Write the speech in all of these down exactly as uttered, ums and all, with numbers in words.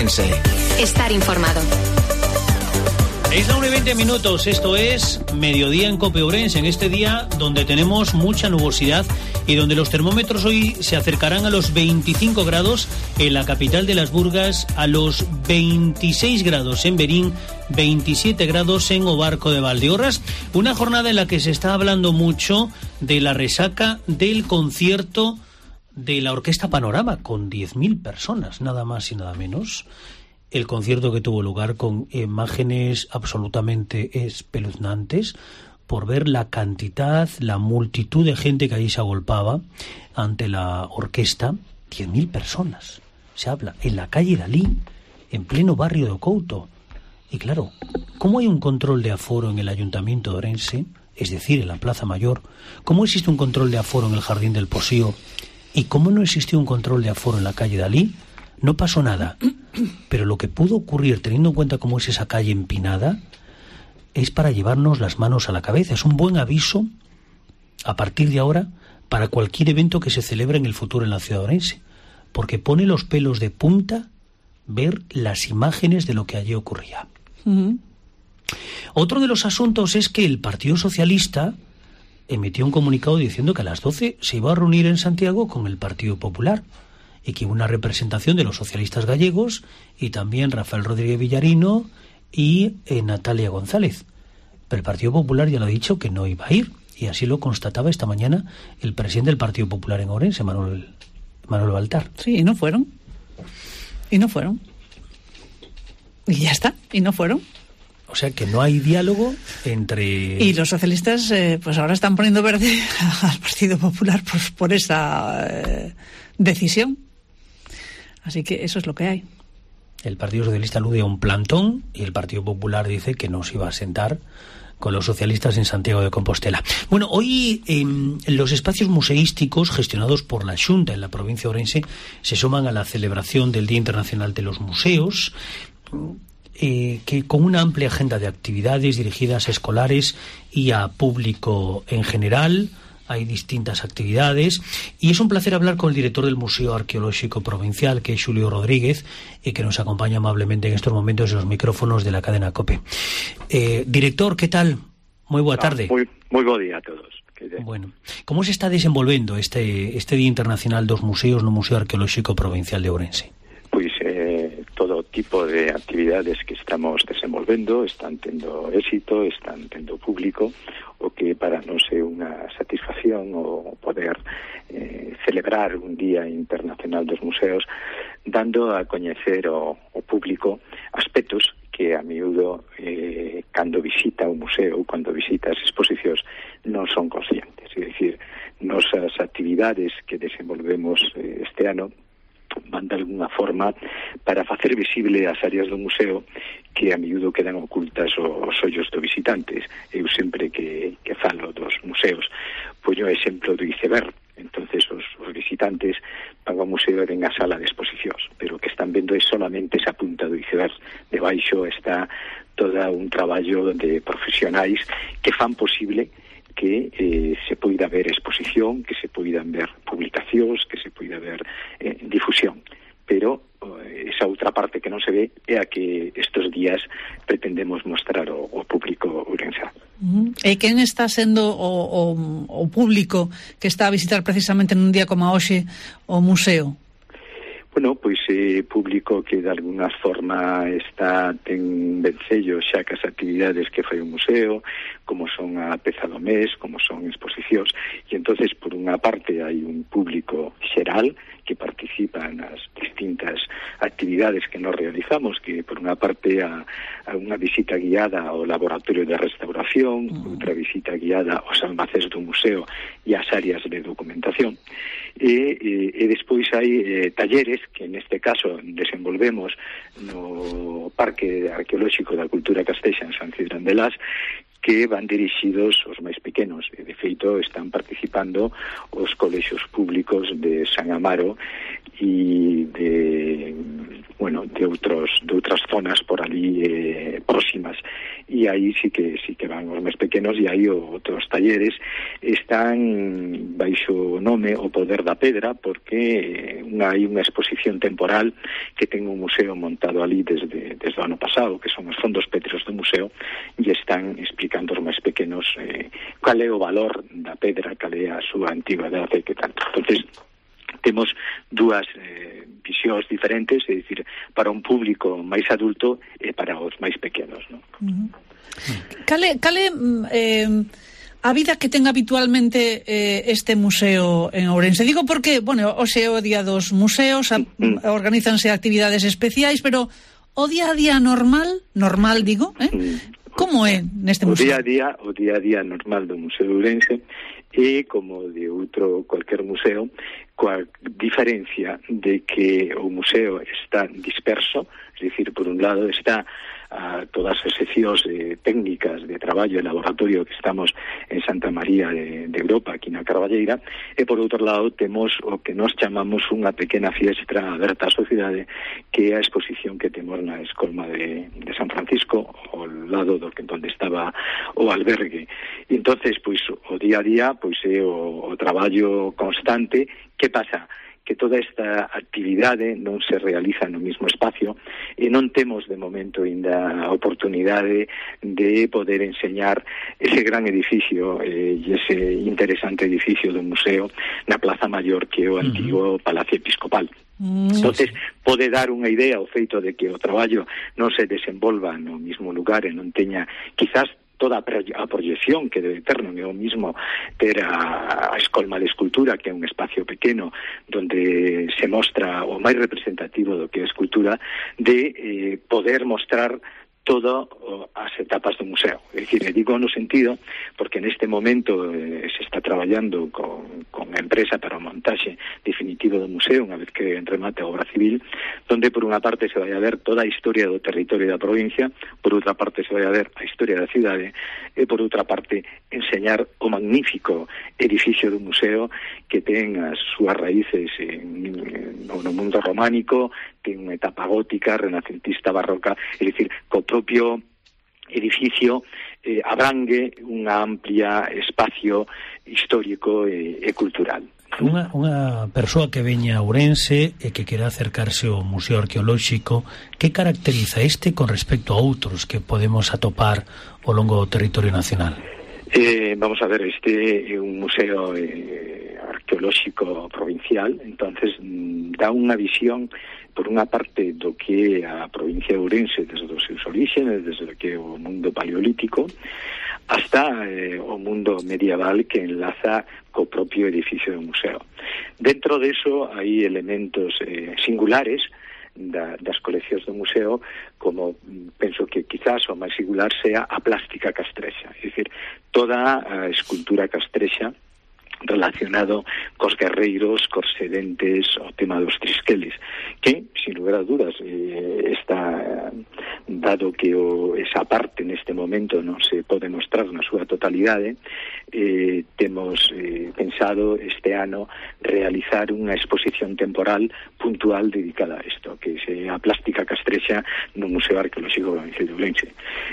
Ourense. Estar informado. Es la una y veinte minutos, esto es Mediodía en COPE Ourense, en este día donde tenemos mucha nubosidad y donde los termómetros hoy se acercarán a los veinticinco grados en la capital de las Burgas, a los veintiséis grados en Berín, veintisiete grados en Obarco de Valdeorras. Una jornada en la que se está hablando mucho de la resaca del concierto de la Orquesta Panorama, con diez mil personas, nada más y nada menos. El concierto que tuvo lugar con imágenes absolutamente espeluznantes por ver la cantidad, la multitud de gente que allí se agolpaba ante la orquesta. diez mil personas, se habla, en la calle Dalí, en pleno barrio de Couto. Y claro, ¿cómo hay un control de aforo en el Ayuntamiento de Ourense, es decir, en la Plaza Mayor? ¿Cómo existe un control de aforo en el Jardín del Posío? ¿Y cómo no existió un control de aforo en la calle Dalí? No pasó nada, pero lo que pudo ocurrir, teniendo en cuenta cómo es esa calle empinada, es para llevarnos las manos a la cabeza. Es un buen aviso, a partir de ahora, para cualquier evento que se celebre en el futuro en la ciudad de Ourense, porque pone los pelos de punta ver las imágenes de lo que allí ocurría. Uh-huh. Otro de los asuntos es que el Partido Socialista emitió un comunicado diciendo que a las doce se iba a reunir en Santiago con el Partido Popular, y que una representación de los socialistas gallegos y también Rafael Rodríguez Villarino y eh, Natalia González. Pero el Partido Popular ya lo ha dicho que no iba a ir, y así lo constataba esta mañana el presidente del Partido Popular en Ourense, Manuel, Manuel Baltar. Sí, y no fueron. Y no fueron. Y ya está, y no fueron. O sea que no hay diálogo entre... Y los socialistas eh, pues ahora están poniendo verde al Partido Popular pues, por esa eh, decisión. Así que eso es lo que hay. El Partido Socialista alude a un plantón y el Partido Popular dice que no se iba a sentar con los socialistas en Santiago de Compostela. Bueno, hoy eh, los espacios museísticos gestionados por la Xunta en la provincia de Ourense se suman a la celebración del Día Internacional de los Museos, eh, que con una amplia agenda de actividades dirigidas a escolares y a público en general. Hay distintas actividades y es un placer hablar con el director del Museo Arqueológico Provincial, que es Xulio Rodríguez, y que nos acompaña amablemente en estos momentos en los micrófonos de la cadena COPE. Eh, director, ¿qué tal? Muy boa tarde. Ah, moi, moi bo día a todos. Bueno, como se está desenvolvendo este, este Día Internacional dos Museos no Museo Arqueológico Provincial de Ourense? Pois eh, todo tipo de actividades que estamos desenvolvendo están tendo éxito, están tendo público, o que para nos é unha satisfacción o poder eh, celebrar un Día Internacional dos Museos, dando a coñecer ao, ao público aspectos que a miúdo eh, cando visita o museo, cando visita as exposicións, non son conscientes. É dicir, nosas actividades que desenvolvemos eh, este ano van de alguna forma para facer visible as áreas do museo que a miúdo quedan ocultas aos ollos dos visitantes. Eu sempre que, que falo dos museos poño o exemplo do iceberg. Entonces os, os visitantes van ao museo e ven a sala de exposicións, pero o que están vendo é solamente esa punta do iceberg. Debaixo está todo un traballo de profesionais que fan posible que eh, se poida ver exposición, que se poidan ver publicacións, que se poida ver eh, difusión. Pero eh, esa outra parte que non se ve é a que estes días pretendemos mostrar ao, ao público ourensán. Uh-huh. E quen está sendo o, o, o público que está a visitar precisamente nun día como hoxe o museo? Bueno, pois é eh, público que de alguna forma está ten vencello xa que as actividades que fai o museo, como son a peza do mes, como son exposicións, e entonces por unha parte hai un público xeral que participa nas distintas actividades que nos realizamos, que por unha parte a, a unha visita guiada ao laboratorio de restauración, mm. outra visita guiada aos almacéns do museo e ás áreas de documentación, e, e, e despois hai eh, talleres que neste caso desenvolvemos no Parque Arqueolóxico da Cultura Castexa en San Cidrán de Las, que van dirixidos aos máis pequenos, e de feito están participando os colexios públicos de San Amaro e de bueno, de outros de outras zonas por ali eh, próximas, e aí sí que sí que van os máis pequenos, e aí outros talleres están baixo o nome O Poder da Pedra, porque unha, hai unha exposición temporal que ten un museo montado ali desde, desde o ano pasado, que son os fondos pétreos do museo, e están explicando os máis pequenos eh, cal é o valor da pedra, cal é a súa antigüedade, que tanto. Entonces, temos dúas eh, visións diferentes, é dicir, para un público máis adulto e para os máis pequenos, non? Uh-huh. Cale, cale eh, a vida que ten habitualmente eh, este museo en Ourense? Digo porque, bueno, hoxe é o día dos museos, a, uh-huh. organízanse actividades especiais, pero o día a día normal, normal digo, eh? Uh-huh. Como é neste museo? O día a día, o día a día normal do Museo de Ourense é como de outro cualquier museo, coa diferencia de que o museo está disperso, es dicir, por un lado está a todas as seccións eh, técnicas de traballo e laboratorio que estamos en Santa María de, de Europa, aquí na Carballeira, e por outro lado temos o que nos chamamos unha pequena fiestra aberta á sociedade, que é a exposición que temos na Escolma de, de San Francisco, ao lado do que onde estaba o albergue. E entonces, pois, o día a día pois é o, o traballo constante. Que pasa? Que toda esta actividade non se realiza no mismo espacio e non temos de momento ainda a oportunidade de poder enseñar ese gran edificio e eh, ese interesante edificio do museo na Plaza Mayor, que é o antigo uh-huh. Palacio Episcopal. Mm. Entonces, pode dar unha idea o feito de que o traballo non se desenvolva no mismo lugar e non teña, quizás, toda a proyección que debe ter, non é o mismo ter a, a Escolma de Escultura, que é un espacio pequeno donde se mostra o máis representativo do que é a escultura, de eh, poder mostrar todas as etapas do museo. É dicir, digo no sentido, porque neste momento eh, se está traballando con, con a empresa para o montaxe definitivo do museo, unha vez que remate a obra civil, donde por unha parte se vai a ver toda a historia do territorio da provincia, por outra parte se vai a ver a historia da cidade, e por outra parte enseñar o magnífico edificio do museo que ten as súas raíces en, en, no mundo románico, ten unha etapa gótica, renacentista, barroca, é dicir, co propio edificio eh, abrangue unha amplia espacio histórico e, e cultural. Unha, unha persoa que veña a Ourense e que quera acercarse ao Museo Arqueolóxico, que caracteriza este con respecto a outros que podemos atopar ao longo do territorio nacional? Eh, vamos a ver, este é un museo eh, arqueolóxico provincial, entonces mm, dá unha visión por unha parte do que é a provincia de Ourense desde os seus orígenes, desde o que é o mundo paleolítico, hasta eh, o mundo medieval que enlaza co propio edificio do museo. Dentro de eso hai elementos eh, singulares da, das coleccións do museo, como penso que quizás o máis singular sea a plástica castrexa, é dicir, toda a escultura castrexa relacionado cos guerreiros, cos sedentes, o tema dos trisqueles, que, sin lugar a dudas, eh, está dado que o, esa parte neste momento non se pode mostrar na súa totalidade, eh, temos eh, pensado este ano realizar unha exposición temporal puntual dedicada a isto, que é a plástica castrexa no Museo Arqueolóxico Provincial de Ourense.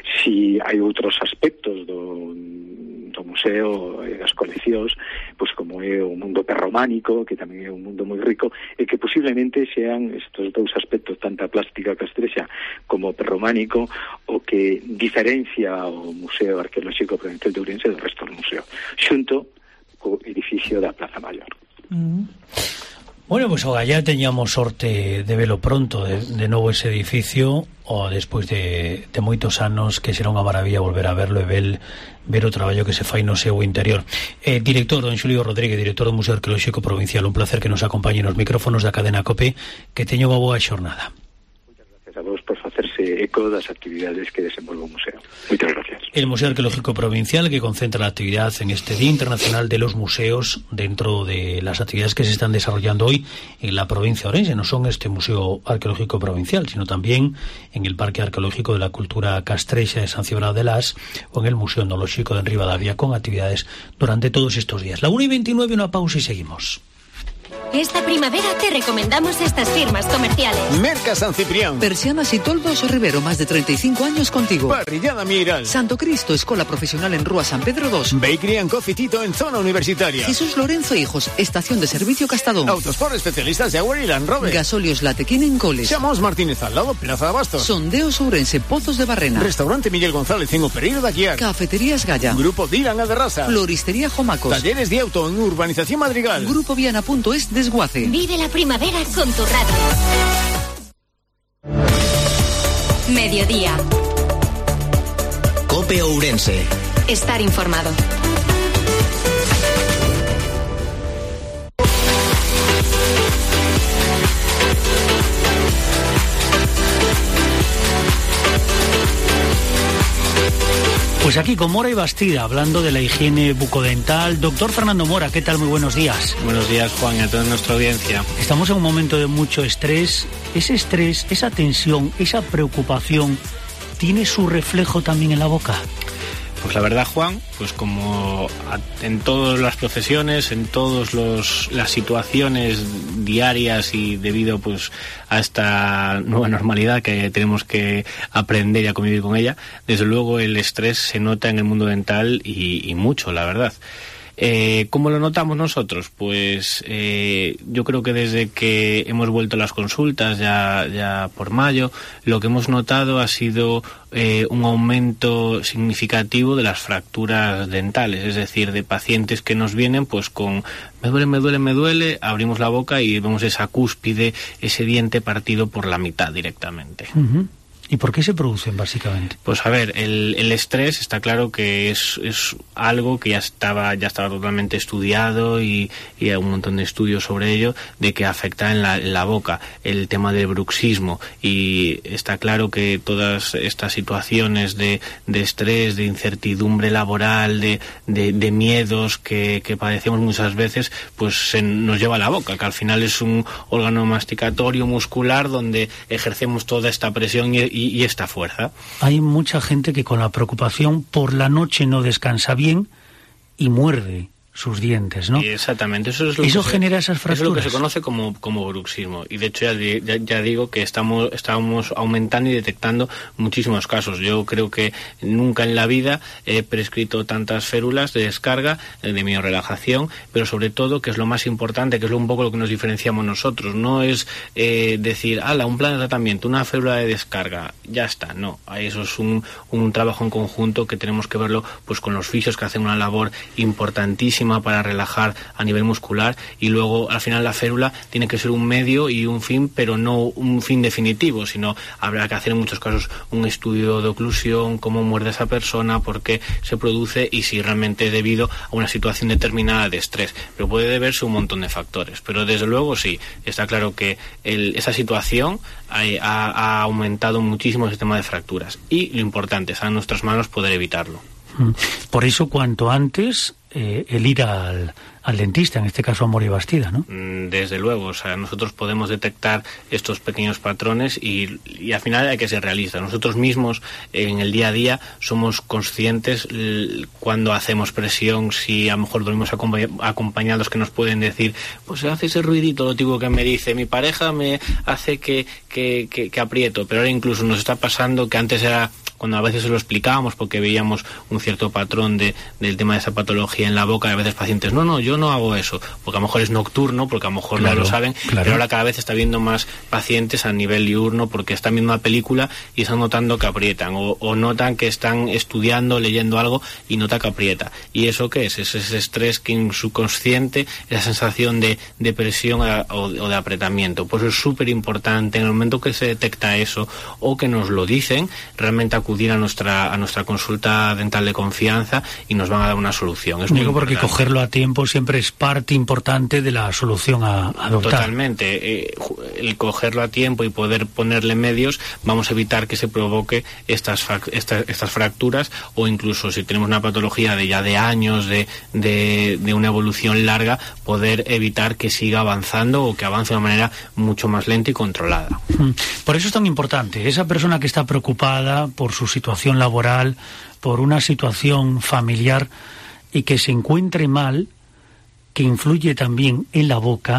Si hai outros aspectos do do museo e das coleccións, pois como é o mundo prerrománico, que tamén é un mundo moi rico, e que posiblemente sean estos dous aspectos, tanto a plástica castrexa como o prerrománico, o que diferencia o Museo Arqueolóxico Provincial de Ourense do resto do museo, xunto co edificio da Plaza Mayor. Mm. Bueno, pois pues, oga, ya teñamos sorte de velo pronto de, de novo ese edificio, ou despois de, de moitos anos, que será unha maravilla volver a verlo e ver, ver o traballo que se fai no seu interior. Eh, director, don Xulio Rodríguez, director do Museo Arqueolóxico Provincial, un placer que nos acompañe nos micrófonos da cadena COPE, que teña unha boa xornada. Muchas gracias a vos por facerse eco das actividades que desenvolve o museo. Muchas gracias. El Museo Arqueológico Provincial, que concentra la actividad en este Día Internacional de los Museos dentro de las actividades que se están desarrollando hoy en la provincia de Ourense. No son este Museo Arqueológico Provincial, sino también en el Parque Arqueológico de la Cultura Castrexa de San Cibrao de Las o en el Museo Etnolóxico de Ribadavia, con actividades durante todos estos días. La una y veintinueve, una pausa y seguimos. Esta primavera te recomendamos estas firmas comerciales. Merca San Ciprián. Persianas y Toldos Rivero, más de treinta y cinco años contigo. Parrillada Miral. Santo Cristo, Escuela Profesional en Rúa San Pedro dos. Bakery and Coffee Tito en zona universitaria. Jesús Lorenzo Hijos, Estación de Servicio Castadón. Autosport, especialistas de Agua y Land Rover. Gasolios Latequín en Coles. Chamos Martínez al lado, Plaza de Abastos. Sondeos Ourense, Pozos de Barrena. Restaurante Miguel González en Opereiro de Aguiar. Cafeterías Gaya. Grupo Dylan Aderrasa. Floristería Jomacos. Talleres de auto en Urbanización Madrigal. Grupo Viana.es Desguace. Vive la primavera con tu radio. Mediodía. COPE Ourense. Estar informado. Pues aquí con Mora y Bastida, hablando de la higiene bucodental. Doctor Fernando Mora, ¿qué tal? Muy buenos días. Buenos días, Juan, y a toda nuestra audiencia. Estamos en un momento de mucho estrés. Ese estrés, esa tensión, esa preocupación, ¿tiene su reflejo también en la boca? Pues la verdad, Juan, pues como en todas las profesiones, en todas las situaciones diarias y debido pues a esta nueva normalidad que tenemos que aprender y a convivir con ella, desde luego el estrés se nota en el mundo dental y, y mucho, la verdad. Eh, ¿Cómo lo notamos nosotros? Pues eh, yo creo que desde que hemos vuelto a las consultas ya, ya por mayo, lo que hemos notado ha sido eh, un aumento significativo de las fracturas dentales, es decir, de pacientes que nos vienen pues con me duele, me duele, me duele, abrimos la boca y vemos esa cúspide, ese diente partido por la mitad directamente. Uh-huh. ¿Y por qué se producen, básicamente? Pues a ver, el, el estrés está claro que es, es algo que ya estaba ya estaba totalmente estudiado y, y hay un montón de estudios sobre ello, de que afecta en la, en la boca, el tema del bruxismo, y está claro que todas estas situaciones de, de estrés, de incertidumbre laboral, de, de, de miedos que, que padecemos muchas veces, pues se nos lleva a la boca, que al final es un órgano masticatorio muscular donde ejercemos toda esta presión y Y, y esta fuerza. Hay mucha gente que con la preocupación por la noche no descansa bien y muerde sus dientes, ¿no? Exactamente, eso es lo eso que genera se, esas fracturas. Eso es lo que se conoce como, como bruxismo, y de hecho ya, ya, ya digo que estamos, estamos aumentando y detectando muchísimos casos. Yo creo que nunca en la vida he prescrito tantas férulas de descarga, de miorelajación, pero sobre todo, que es lo más importante, que es un poco lo que nos diferenciamos nosotros, no es eh, decir, ala, un plan de tratamiento, una férula de descarga, ya está, no, eso es un, un trabajo en conjunto que tenemos que verlo pues con los fisios, que hacen una labor importantísima para relajar a nivel muscular, y luego al final la férula tiene que ser un medio y un fin, pero no un fin definitivo, sino habrá que hacer en muchos casos un estudio de oclusión, cómo muerde esa persona, por qué se produce y si realmente es debido a una situación determinada de estrés, pero puede deberse a un montón de factores, pero desde luego sí, está claro que el, esa situación ha, ha, ha aumentado muchísimo el sistema de fracturas, y lo importante es a nuestras manos poder evitarlo. Por eso cuanto antes eh, el ir al, al dentista, en este caso a Mora y Bastida, ¿no? Desde luego, o sea, nosotros podemos detectar estos pequeños patrones y, y al final hay que ser realistas. Nosotros mismos en el día a día somos conscientes cuando hacemos presión, si a lo mejor dormimos acompañados, que nos pueden decir, pues se hace ese ruidito, lo tipo que me dice, mi pareja me hace que, que, que, que aprieto, pero ahora incluso nos está pasando que antes era cuando a veces se lo explicábamos porque veíamos un cierto patrón de, del tema de esa patología en la boca, y a veces pacientes, no, no, yo no hago eso, porque a lo mejor es nocturno, porque a lo mejor claro, no lo saben, claro. Pero ahora cada vez está viendo más pacientes a nivel diurno porque están viendo una película y están notando que aprietan, o, o notan que están estudiando, leyendo algo y nota que aprieta. ¿Y eso qué es? Es ese estrés que en su consciente, esa sensación de, de presión o, o de apretamiento. Pues es súper importante en el momento que se detecta eso o que nos lo dicen, realmente acudir a nuestra a nuestra consulta dental de confianza y nos van a dar una solución. Es Digo porque cogerlo a tiempo siempre es parte importante de la solución a, a adoptar. Totalmente. Eh, el cogerlo a tiempo y poder ponerle medios, vamos a evitar que se provoque estas, estas, estas fracturas, o incluso si tenemos una patología de ya de años, de, de, de una evolución larga, poder evitar que siga avanzando o que avance de una manera mucho más lenta y controlada. Por eso es tan importante esa persona que está preocupada por su situación laboral, por una situación familiar y que se encuentre mal, que influye también en la boca,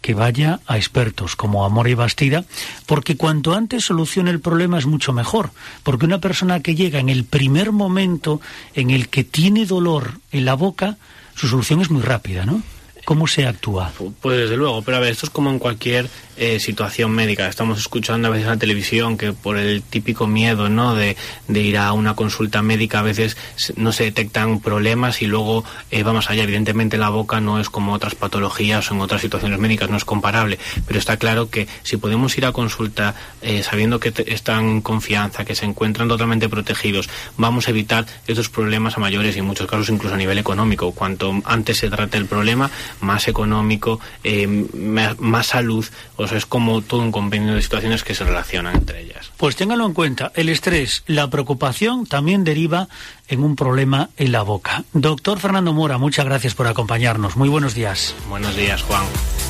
que vaya a expertos como Amora y Bastida, porque cuanto antes solucione el problema es mucho mejor, porque una persona que llega en el primer momento en el que tiene dolor en la boca, su solución es muy rápida, ¿no? ¿Cómo se actúa? Pues desde luego, pero a ver, esto es como en cualquier eh, situación médica. Estamos escuchando a veces en la televisión que por el típico miedo, ¿no?, de, de ir a una consulta médica, a veces no se detectan problemas y luego eh, vamos allá. Evidentemente la boca no es como otras patologías o en otras situaciones médicas, no es comparable, pero está claro que si podemos ir a consulta eh, sabiendo que te, están en confianza, que se encuentran totalmente protegidos, vamos a evitar estos problemas a mayores y en muchos casos incluso a nivel económico. Cuanto antes se trate el problema, más económico, eh, más, más salud, o sea, es como todo un compendio de situaciones que se relacionan entre ellas. Pues ténganlo en cuenta, el estrés, la preocupación también deriva en un problema en la boca. Doctor Fernando Mora, muchas gracias por acompañarnos. Muy buenos días. Buenos días, Juan.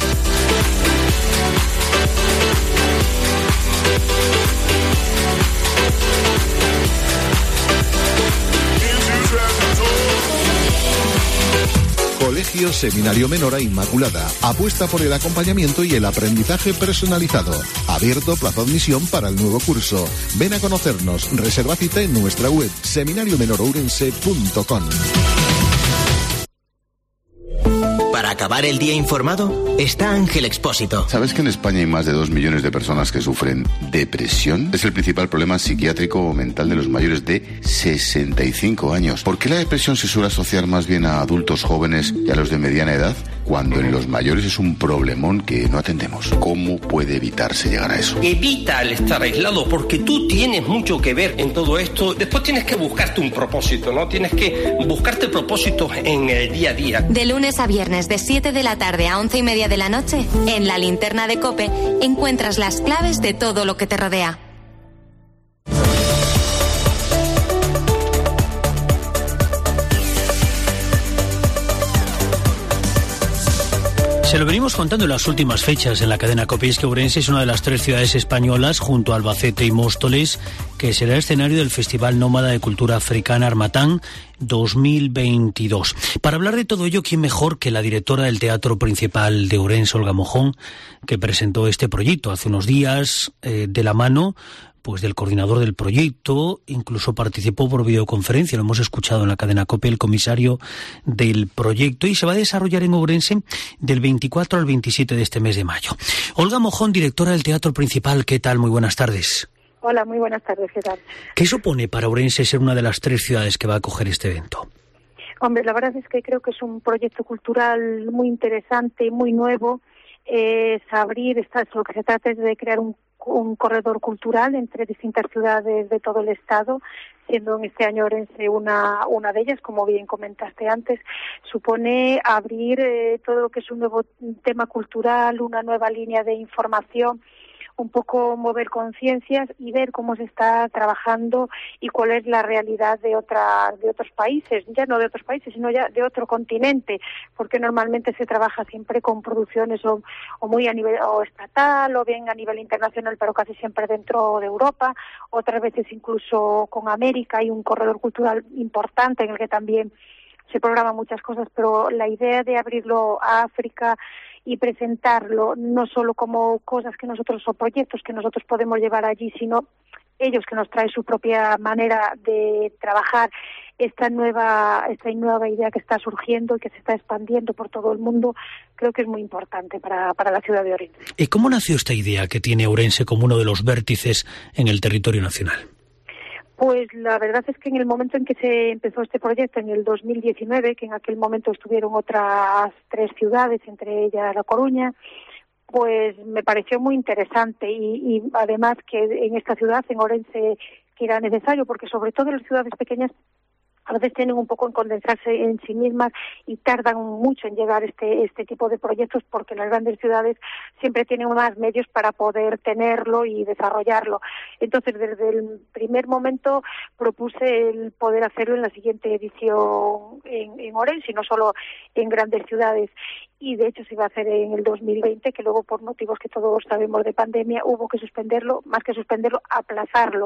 Colegio Seminario Menor Inmaculada apuesta por el acompañamiento y el aprendizaje personalizado. Abierto plazo de admisión para el nuevo curso. Ven a conocernos. Reserva cita en nuestra web seminario menor ourense punto com. Para acabar el día informado, está Ángel Expósito. ¿Sabes que en España hay más de dos millones de personas que sufren depresión? Es el principal problema psiquiátrico o mental de los mayores de sesenta y cinco años. ¿Por qué la depresión se suele asociar más bien a adultos jóvenes y a los de mediana edad, cuando en los mayores es un problemón que no atendemos? ¿Cómo puede evitarse llegar a eso? Evita el estar aislado, porque tú tienes mucho que ver en todo esto. Después tienes que buscarte un propósito, ¿no? Tienes que buscarte propósitos en el día a día. De lunes a viernes, de siete de la tarde a once y media de la noche, en la linterna de COPE, encuentras las claves de todo lo que te rodea. Se lo venimos contando en las últimas fechas en la cadena COPE. Es que Ourense es una de las tres ciudades españolas, junto a Albacete y Móstoles, que será escenario del Festival Nómada de Cultura Africana Harmattan dos mil veintidós. Para hablar de todo ello, ¿quién mejor que la directora del Teatro Principal de Ourense, Olga Mojón, que presentó este proyecto hace unos días eh, de la mano pues del coordinador del proyecto, incluso participó por videoconferencia, lo hemos escuchado en la cadena COPE, el comisario del proyecto, y se va a desarrollar en Ourense del veinticuatro al veintisiete de este mes de mayo. Olga Mojón, directora del Teatro Principal, ¿qué tal? Muy buenas tardes. Hola, muy buenas tardes, ¿qué tal? ¿Qué supone para Ourense ser una de las tres ciudades que va a acoger este evento? Hombre, la verdad es que creo que es un proyecto cultural muy interesante, muy nuevo. Es abrir, está, lo que se trata es de crear un un corredor cultural entre distintas ciudades de todo el estado, siendo en este año Ourense una una de ellas, como bien comentaste antes. Supone abrir eh, todo lo que es un nuevo tema cultural, una nueva línea de información, un poco mover conciencias y ver cómo se está trabajando y cuál es la realidad de otra, de otros países, ya no de otros países, sino ya de otro continente, porque normalmente se trabaja siempre con producciones o, o muy a nivel o estatal o bien a nivel internacional, pero casi siempre dentro de Europa, otras veces incluso con América. Hay un corredor cultural importante en el que también se programan muchas cosas, pero la idea de abrirlo a África y presentarlo no solo como cosas que nosotros o proyectos que nosotros podemos llevar allí, sino ellos que nos traen su propia manera de trabajar esta nueva esta nueva idea que está surgiendo y que se está expandiendo por todo el mundo. Creo que es muy importante para, para la ciudad de Ourense. ¿Y cómo nació esta idea que tiene Ourense como uno de los vértices en el territorio nacional? Pues la verdad es que en el momento en que se empezó este proyecto, en el dos mil diecinueve, que en aquel momento estuvieron otras tres ciudades, entre ellas La Coruña, pues me pareció muy interesante y, y además que en esta ciudad, en Ourense, que era necesario, porque sobre todo en las ciudades pequeñas a veces tienen un poco en condensarse en sí mismas y tardan mucho en llegar este este tipo de proyectos, porque las grandes ciudades siempre tienen más medios para poder tenerlo y desarrollarlo. Entonces, desde el primer momento propuse el poder hacerlo en la siguiente edición en, en Ourense, y no solo en grandes ciudades. y de hecho se iba a hacer en el dos mil veinte, que luego por motivos que todos sabemos de pandemia hubo que suspenderlo, más que suspenderlo, aplazarlo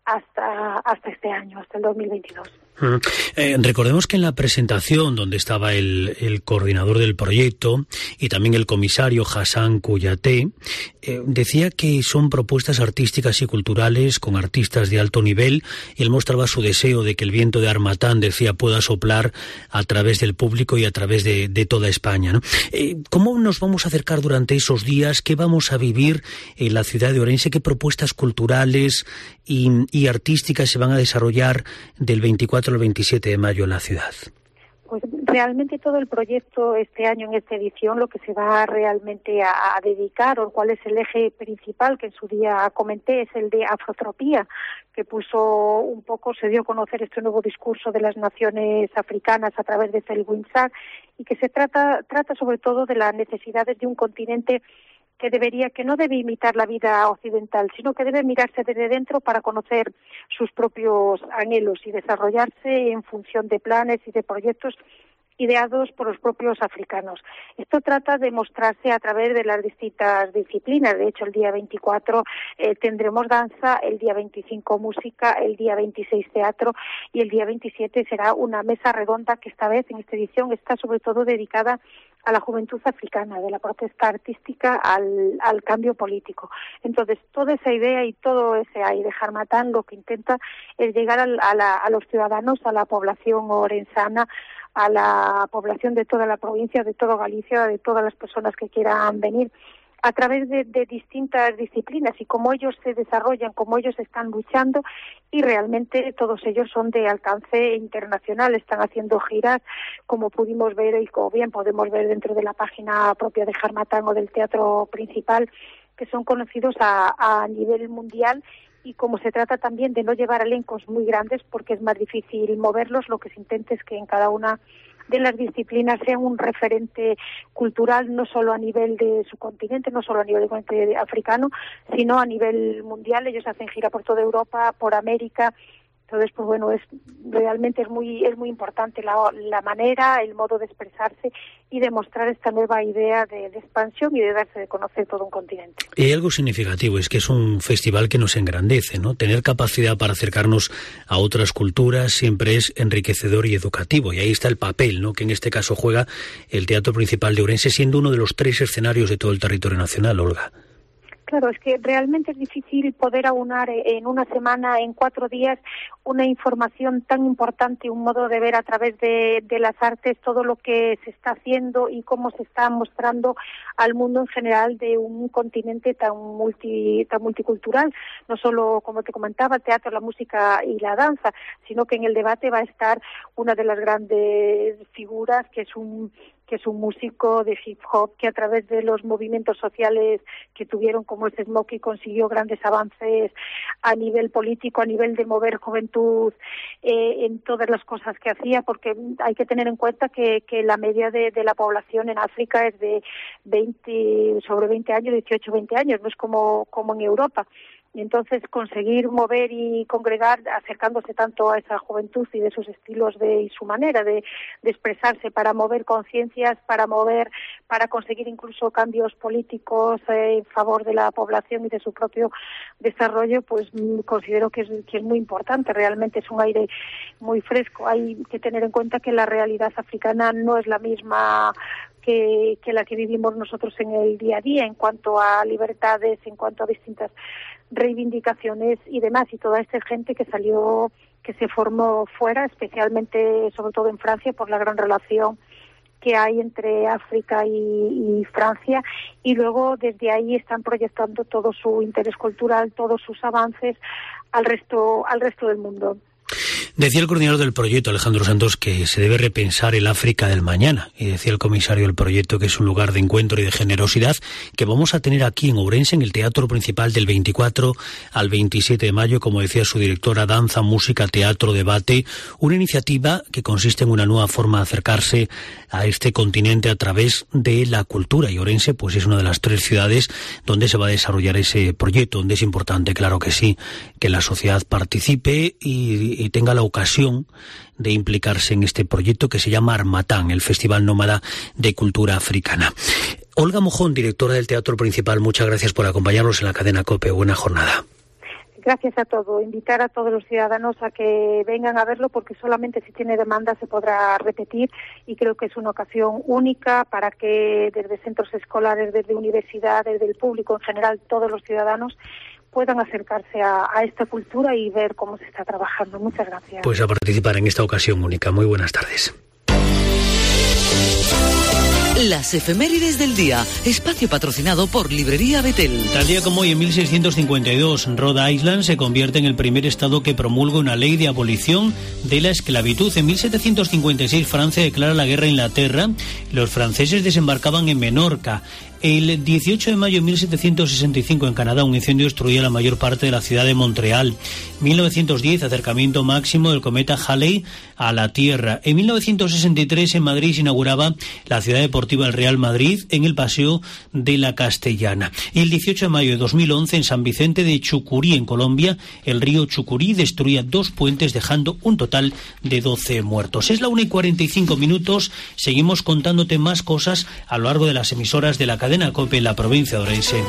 hasta hasta este año, hasta el dos mil veintidós. Uh, eh, recordemos que en la presentación donde estaba el, el coordinador del proyecto y también el comisario Hassan Kouyaté, eh, decía que son propuestas artísticas y culturales con artistas de alto nivel, y él mostraba su deseo de que el viento de Harmattan, decía, pueda soplar a través del público y a través de, de toda España, ¿no? Eh, ¿Cómo nos vamos a acercar durante esos días? ¿Qué vamos a vivir en la ciudad de Orense? ¿Qué propuestas culturales y, y artísticas se van a desarrollar del veinticuatro al veintisiete de mayo en la ciudad? Pues realmente todo el proyecto este año, en esta edición, lo que se va realmente a, a dedicar, o cuál es el eje principal, que en su día comenté, es el de afrotropía, que puso un poco, se dio a conocer este nuevo discurso de las naciones africanas a través de Felwinsar, y que se trata, trata sobre todo de las necesidades de un continente que debería, que no debe imitar la vida occidental, sino que debe mirarse desde dentro para conocer sus propios anhelos y desarrollarse en función de planes y de proyectos ideados por los propios africanos. Esto trata de mostrarse a través de las distintas disciplinas. De hecho, el día veinticuatro eh, tendremos danza, el día veinticinco música, el día veintiséis teatro y el día veintisiete será una mesa redonda que esta vez, en esta edición, está sobre todo dedicada a la juventud africana, de la protesta artística al, al cambio político. Entonces, toda esa idea y todo ese aire de Harmattan lo que intenta es llegar al, a, la, a los ciudadanos, a la población orensana, a la población de toda la provincia, de toda Galicia, de todas las personas que quieran venir, a través de, de distintas disciplinas y cómo ellos se desarrollan, cómo ellos están luchando, y realmente todos ellos son de alcance internacional, están haciendo giras, como pudimos ver y como bien podemos ver dentro de la página propia de Harmattan o del teatro principal, que son conocidos a, a nivel mundial. Y como se trata también de no llevar elencos muy grandes, porque es más difícil moverlos, lo que se intenta es que en cada una de las disciplinas sean un referente cultural, no solo a nivel de su continente, no solo a nivel del continente africano, sino a nivel mundial. Ellos hacen gira por toda Europa, por América. Entonces, pues bueno, es realmente es muy es muy importante la, la manera, el modo de expresarse y de mostrar esta nueva idea de, de expansión y de darse de conocer todo un continente. Y hay algo significativo, es que es un festival que nos engrandece, ¿no? Tener capacidad para acercarnos a otras culturas siempre es enriquecedor y educativo, y ahí está el papel, ¿no?, que en este caso juega el Teatro Principal de Ourense, siendo uno de los tres escenarios de todo el territorio nacional, Olga. Claro, es que realmente es difícil poder aunar en una semana, en cuatro días, una información tan importante, un modo de ver a través de, de las artes todo lo que se está haciendo y cómo se está mostrando al mundo en general de un continente tan multi, tan multicultural. No solo, como te comentaba, el teatro, la música y la danza, sino que en el debate va a estar una de las grandes figuras, que es un que es un músico de hip hop que a través de los movimientos sociales que tuvieron, como este Smokey, consiguió grandes avances a nivel político, a nivel de mover juventud eh, en todas las cosas que hacía, porque hay que tener en cuenta que, que la media de, de la población en África es de veinte, sobre veinte años, dieciocho, veinte años, no es como, como en Europa. Y entonces conseguir mover y congregar, acercándose tanto a esa juventud y de sus estilos de, y su manera de, de expresarse para mover conciencias, para mover, para conseguir incluso cambios políticos eh, en favor de la población y de su propio desarrollo, pues considero que es, que es muy importante. Realmente es un aire muy fresco. Hay que tener en cuenta que la realidad africana no es la misma que, que la que vivimos nosotros en el día a día, en cuanto a libertades, en cuanto a distintas reivindicaciones y demás, y toda esta gente que salió, que se formó fuera, especialmente, sobre todo en Francia, por la gran relación que hay entre África y, y Francia, y luego desde ahí están proyectando todo su interés cultural, todos sus avances al resto, al resto del mundo. Decía el coordinador del proyecto, Alejandro Santos, que se debe repensar el África del mañana. Y decía el comisario del proyecto que es un lugar de encuentro y de generosidad que vamos a tener aquí en Ourense, en el Teatro Principal, del veinticuatro al veintisiete de mayo, como decía su directora, danza, música, teatro, debate. Una iniciativa que consiste en una nueva forma de acercarse a este continente a través de la cultura. Y Ourense, pues es una de las tres ciudades donde se va a desarrollar ese proyecto, donde es importante, claro que sí, que la sociedad participe y, y tenga la ocasión de implicarse en este proyecto que se llama Armatán, el Festival Nómada de Cultura Africana. Olga Mojón, directora del Teatro Principal, muchas gracias por acompañarnos en la cadena COPE. Buena jornada. Gracias a todo. Invitar a todos los ciudadanos a que vengan a verlo, porque solamente si tiene demanda se podrá repetir, y creo que es una ocasión única para que desde centros escolares, desde universidades, del público en general, todos los ciudadanos puedan acercarse a, a esta cultura y ver cómo se está trabajando. Muchas gracias. Pues a participar en esta ocasión única. Muy buenas tardes. Las efemérides del día, espacio patrocinado por Librería Betel. Tal día como hoy, en mil seiscientos cincuenta y dos, Rhode Island se convierte en el primer estado que promulga una ley de abolición de la esclavitud. En mil setecientos cincuenta y seis, Francia declara la guerra a Inglaterra. Los franceses desembarcaban en Menorca. El dieciocho de mayo de mil setecientos sesenta y cinco, en Canadá, un incendio destruía la mayor parte de la ciudad de Montreal. mil novecientos diez, acercamiento máximo del cometa Halley a la Tierra. En mil novecientos sesenta y tres, en Madrid, se inauguraba la ciudad deportiva del Real Madrid en el Paseo de la Castellana. Y el dieciocho de mayo de dos mil once, en San Vicente de Chucurí, en Colombia, el río Chucurí destruía dos puentes, dejando un total de doce muertos. Es la una y cuarenta y cinco minutos. Seguimos contándote más cosas a lo largo de las emisoras de la cadena COPE en la provincia de Orense.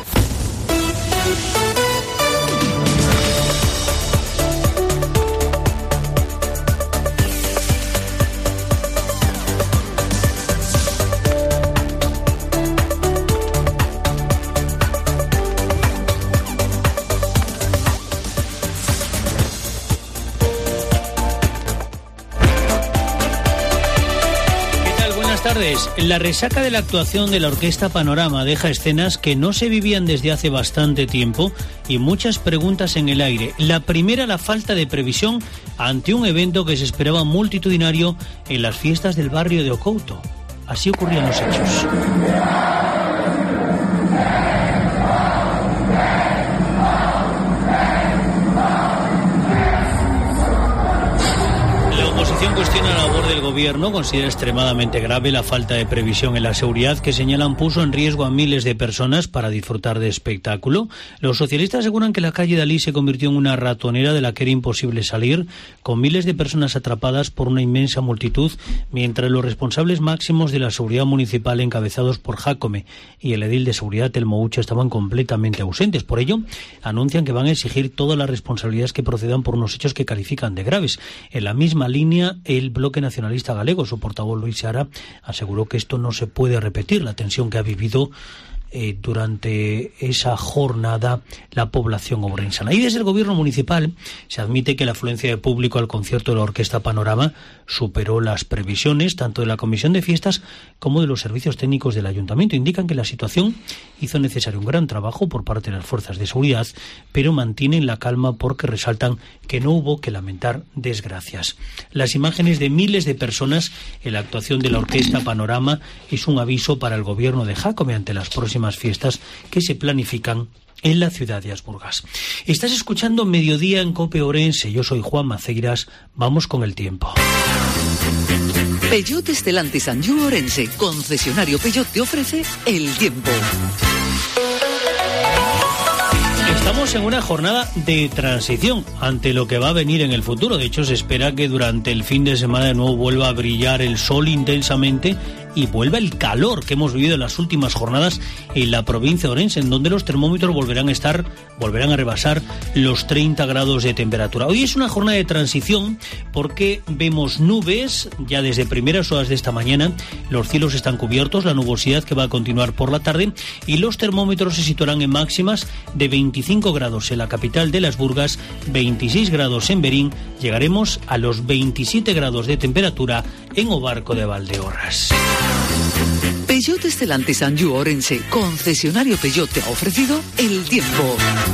La resaca de la actuación de la Orquesta Panorama deja escenas que no se vivían desde hace bastante tiempo y muchas preguntas en el aire. La primera, la falta de previsión ante un evento que se esperaba multitudinario en las fiestas del barrio de Ocouto. Así ocurrían los hechos. Cuestiona la labor del gobierno, considera extremadamente grave la falta de previsión en la seguridad que señalan puso en riesgo a miles de personas para disfrutar de espectáculo. Los socialistas aseguran que la calle Dalí se convirtió en una ratonera de la que era imposible salir, con miles de personas atrapadas por una inmensa multitud, mientras los responsables máximos de la seguridad municipal, encabezados por Jácome y el edil de seguridad Telmo Ucha, estaban completamente ausentes. Por ello, anuncian que van a exigir todas las responsabilidades que procedan por unos hechos que califican de graves. En la misma línea, el Bloque Nacionalista Galego, su portavoz Luis Seara, aseguró que esto no se puede repetir, la tensión que ha vivido eh, durante esa jornada la población ourensana. Y desde el gobierno municipal se admite que la afluencia de público al concierto de la Orquesta Panorama superó las previsiones tanto de la Comisión de Fiestas como de los servicios técnicos del Ayuntamiento. Indican que la situación hizo necesario un gran trabajo por parte de las fuerzas de seguridad, pero mantienen la calma porque resaltan que no hubo que lamentar desgracias. Las imágenes de miles de personas en la actuación de la Orquesta Panorama es un aviso para el gobierno de Jácome ante las próximas fiestas que se planifican en la ciudad de Asburgas. Estás escuchando Mediodía en COPE Ourense. Yo soy Juan Maceiras. Vamos con el tiempo. Peugeot Stellantis Anjou Ourense, concesionario Peugeot, te ofrece el tiempo. Estamos en una jornada de transición ante lo que va a venir en el futuro. De hecho, se espera que durante el fin de semana de nuevo vuelva a brillar el sol intensamente y vuelva el calor que hemos vivido en las últimas jornadas en la provincia de Ourense, en donde los termómetros volverán a estar, volverán a rebasar los treinta grados de temperatura. Hoy es una jornada de transición porque vemos nubes ya desde primeras horas de esta mañana. Los cielos están cubiertos, la nubosidad que va a continuar por la tarde, y los termómetros se situarán en máximas de veinticinco grados en la capital de Las Burgas, veintiséis grados en Berín. Llegaremos a los veintisiete grados de temperatura en Obarco de Valdeorras. Peugeot Stellantis Anjou Ourense, concesionario Peugeot, te ha ofrecido el tiempo.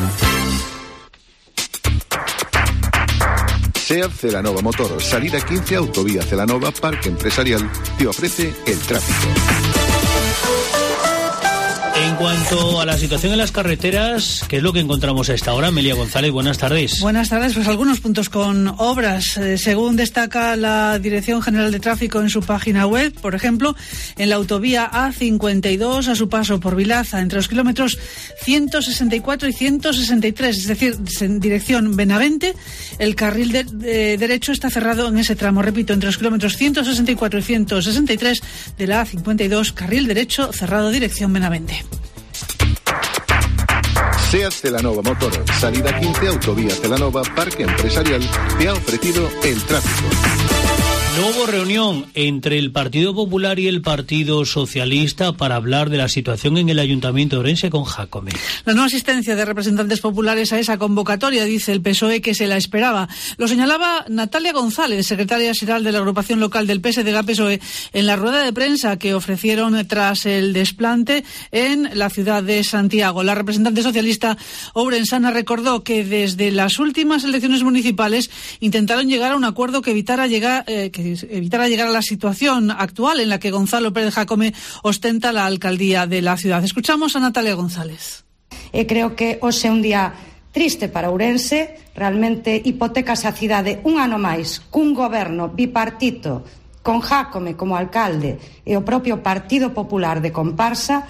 SEAT Celanova Motor, salida quince, autovía Celanova, Parque Empresarial, te ofrece el tráfico. En cuanto cuanto a la situación en las carreteras, ¿qué es lo que encontramos a esta hora? Amelia González, buenas tardes. Buenas tardes, pues algunos puntos con obras. Eh, según destaca la Dirección General de Tráfico en su página web, por ejemplo, en la autovía A cincuenta y dos a su paso por Vilaza, entre los kilómetros ciento sesenta y cuatro y ciento sesenta y tres, es decir, en dirección Benavente, el carril de, de derecho está cerrado en ese tramo, repito, entre los kilómetros ciento sesenta y cuatro y ciento sesenta y tres de la A cincuenta y dos, carril derecho cerrado, dirección Benavente. SEAT Celanova Motor, salida quince, autovía Celanova, Parque Empresarial, te ha ofrecido el tráfico. No hubo reunión entre el Partido Popular y el Partido Socialista para hablar de la situación en el Ayuntamiento de Ourense con Jácome. La no asistencia de representantes populares a esa convocatoria, dice el P S O E, que se la esperaba. Lo señalaba Natalia González, secretaria general de la agrupación local del P S D G A P S O E, en la rueda de prensa que ofrecieron tras el desplante en la ciudad de Santiago. La representante socialista ourensana recordó que desde las últimas elecciones municipales intentaron llegar a un acuerdo que evitara llegar... Eh, que evitar llegar a la situación actual en la que Gonzalo Pérez Jácome ostenta la alcaldía de la ciudad. Escuchamos a Natalia González. Eh, creo que hoxe é un día triste para Ourense, realmente hipotecase a cidade un ano máis cun goberno bipartito con Jácome como alcalde e o propio Partido Popular de comparsa.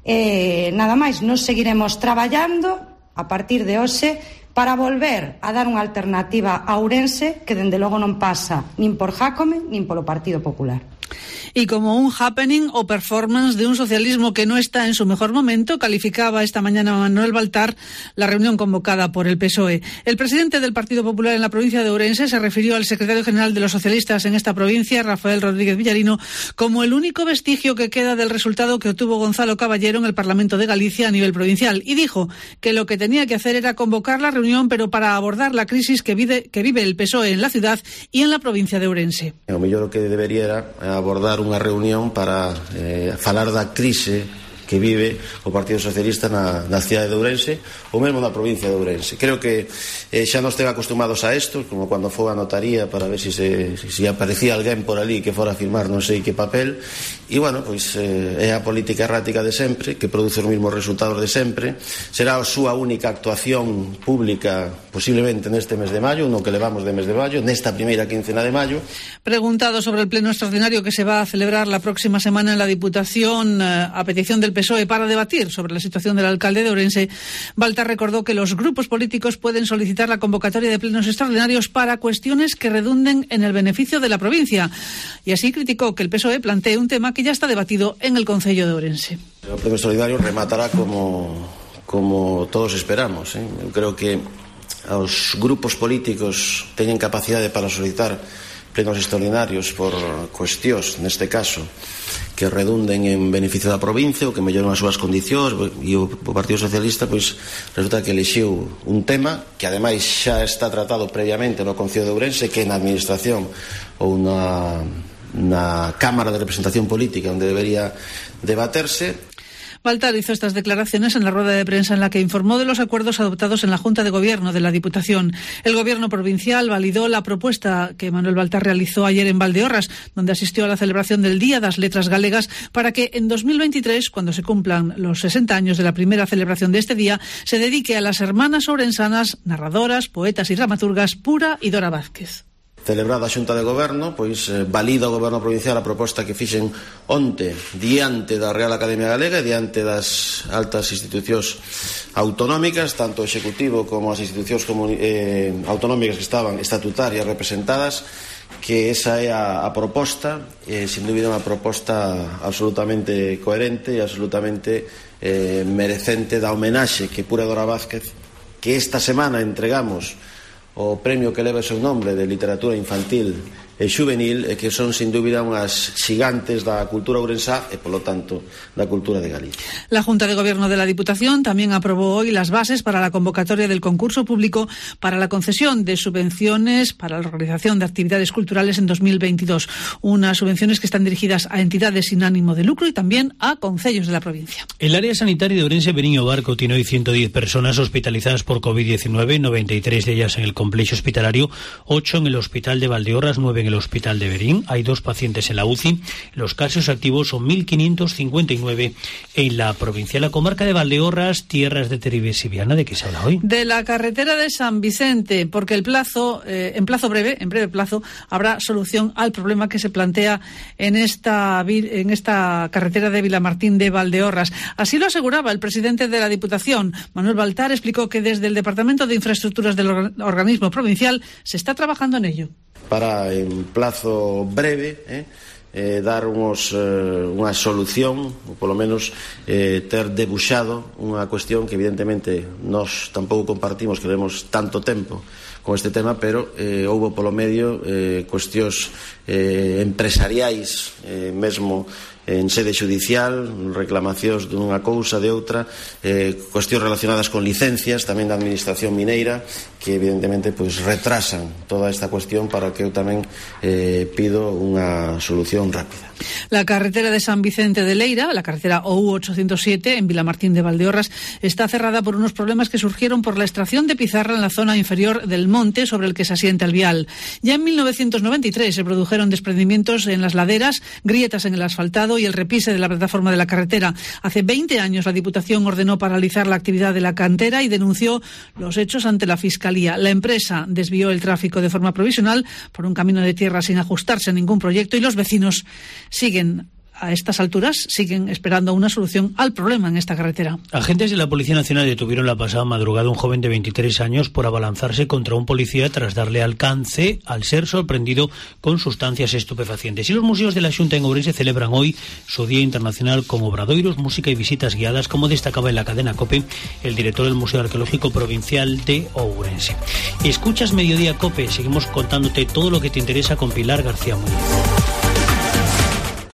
Eh, nada máis, nos seguiremos traballando a partir de hoxe para volver a dar unha alternativa a Ourense que dende logo non pasa nin por Jácome nin polo Partido Popular. Y como un happening o performance de un socialismo que no está en su mejor momento, calificaba esta mañana Manuel Baltar la reunión convocada por el P S O E. El presidente del Partido Popular en la provincia de Ourense se refirió al secretario general de los socialistas en esta provincia, Rafael Rodríguez Villarino, como el único vestigio que queda del resultado que obtuvo Gonzalo Caballero en el Parlamento de Galicia a nivel provincial, y dijo que lo que tenía que hacer era convocar la reunión, pero para abordar la crisis que vive, que vive el P S O E en la ciudad y en la provincia de Ourense. O mellor o que debería era abordar unha reunión para eh, falar da crise que vive o Partido Socialista na, na cidade de Ourense ou mesmo na provincia de Ourense. Creo que eh, xa nos ten acostumados a isto, como cando foi a notaría para ver si, se, si, si aparecía alguén por ali que fora a firmar non sei que papel, e bueno, pois eh, é a política errática de sempre, que produce os mesmos resultados de sempre. Será a súa única actuación pública posiblemente neste mes de maio, no que levamos de mes de maio, nesta primeira quincena de maio. Preguntado sobre el pleno extraordinario que se va a celebrar la próxima semana en la Diputación eh, a petición del P S O E para debatir sobre la situación del alcalde de Ourense, Baltar recordó que los grupos políticos pueden solicitar la convocatoria de plenos extraordinarios para cuestiones que redunden en el beneficio de la provincia. Y así criticó que el P S O E plantee un tema que ya está debatido en el Concello de Ourense. O pleno extraordinario rematará como, como todos esperamos. ¿eh? Eu creo que os grupos políticos teñen capacidade para solicitar plenos extraordinarios por cuestións, neste caso, que redunden en beneficio da provincia ou que melloren as súas condicións, e o Partido Socialista pois resulta que elixiu un tema que ademais xa está tratado previamente no Concello de Ourense, que na administración ou na, na Cámara de Representación Política onde debería debaterse. Baltar hizo estas declaraciones en la rueda de prensa en la que informó de los acuerdos adoptados en la Junta de Gobierno de la Diputación. El Gobierno provincial validó la propuesta que Manuel Baltar realizó ayer en Valdeorras, donde asistió a la celebración del Día das Letras Galegas, para que en dos mil veintitrés, cuando se cumplan los sesenta años de la primera celebración de este día, se dedique a las hermanas ourensanas, narradoras, poetas y dramaturgas Pura y Dora Vázquez. Celebrada a Xunta de Goberno, pois eh, valida o Goberno provincial a proposta que fixen onte diante da Real Academia Galega e diante das altas institucións autonómicas, tanto o Executivo como as institucións eh, autonómicas que estaban estatutarias representadas, que esa é a, a proposta, eh, sin dúbida unha proposta absolutamente coherente e absolutamente eh, merecente da homenaxe que Pura Dora Vázquez, que esta semana entregamos o premio que leva o seu nombre de literatura infantil e xuvenil, e que son sin dúbida unhas xigantes da cultura ourensá e polo tanto da cultura de Galicia. La Junta de Gobierno de la Diputación también aprobó hoy las bases para la convocatoria del concurso público para la concesión de subvenciones para la organización de actividades culturales en dos mil veintidós, unas subvenciones que están dirigidas a entidades sin ánimo de lucro y también a concellos de la provincia. El área sanitaria de Ourense Beniño Barco tiene hoy ciento diez personas hospitalizadas por COVID diecinueve, noventa y tres de ellas en el complejo hospitalario, ocho en el hospital de Valdeorras, nueve en el hospital de Berín. Hay dos pacientes en la U C I. Los casos activos son mil quinientos cincuenta y nueve en la provincia. La comarca de Valdeorras, tierras de Terribes y Viana. ¿De qué se habla hoy? De la carretera de San Vicente, porque el plazo, eh, en plazo breve, en breve plazo, habrá solución al problema que se plantea en esta, en esta carretera de Vilamartín de Valdeorras. Así lo aseguraba el presidente de la Diputación, Manuel Baltar. Explicó que desde el Departamento de Infraestructuras del organismo provincial se está trabajando en ello. Para, en plazo breve, eh, eh, dar unos, eh, unha solución, ou polo menos eh, ter debuxado unha cuestión que evidentemente nós tampouco compartimos, que levemos tanto tempo con este tema, pero eh, houbo polo medio eh, cuestións eh, empresariais, eh, mesmo en sede judicial, reclamacións dunha cousa, de outra, eh, cuestións relacionadas con licencias tamén da administración mineira, que evidentemente pois retrasan toda esta cuestión, para que eu tamén eh, pido unha solución rápida. La carretera de San Vicente de Leira, la carretera O U ochocientos siete en Vilamartín de Valdeorras, está cerrada por unos problemas que surgieron por la extracción de pizarra en la zona inferior del monte sobre el que se asienta el vial. Ya en mil novecientos noventa y tres se produjeron desprendimientos en las laderas, grietas en el asfaltado y el repise de la plataforma de la carretera. Hace veinte años la Diputación ordenó paralizar la actividad de la cantera y denunció los hechos ante la Fiscalía. La empresa desvió el tráfico de forma provisional por un camino de tierra sin ajustarse a ningún proyecto, y los vecinos siguen a estas alturas siguen esperando una solución al problema en esta carretera. Agentes de la Policía Nacional detuvieron la pasada madrugada a un joven de veintitrés años por abalanzarse contra un policía tras darle alcance al ser sorprendido con sustancias estupefacientes. Y los museos de la Xunta en Ourense celebran hoy su Día Internacional con obradoiros, música y visitas guiadas, como destacaba en la cadena COPE el director del Museo Arqueológico Provincial de Ourense. Escuchas Mediodía COPE, seguimos contándote todo lo que te interesa con Pilar García Muñoz.